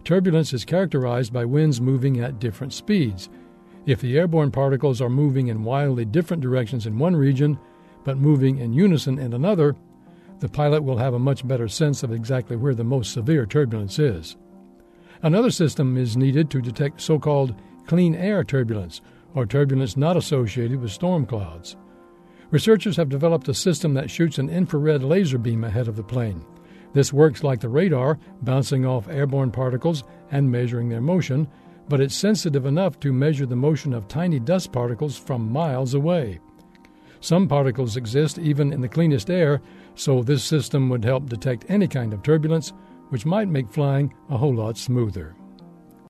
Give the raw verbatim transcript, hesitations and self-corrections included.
Turbulence is characterized by winds moving at different speeds. If the airborne particles are moving in wildly different directions in one region, but moving in unison in another, the pilot will have a much better sense of exactly where the most severe turbulence is. Another system is needed to detect so-called clean air turbulence, or turbulence not associated with storm clouds. Researchers have developed a system that shoots an infrared laser beam ahead of the plane. This works like the radar, bouncing off airborne particles and measuring their motion, but it's sensitive enough to measure the motion of tiny dust particles from miles away. Some particles exist even in the cleanest air, so this system would help detect any kind of turbulence, which might make flying a whole lot smoother.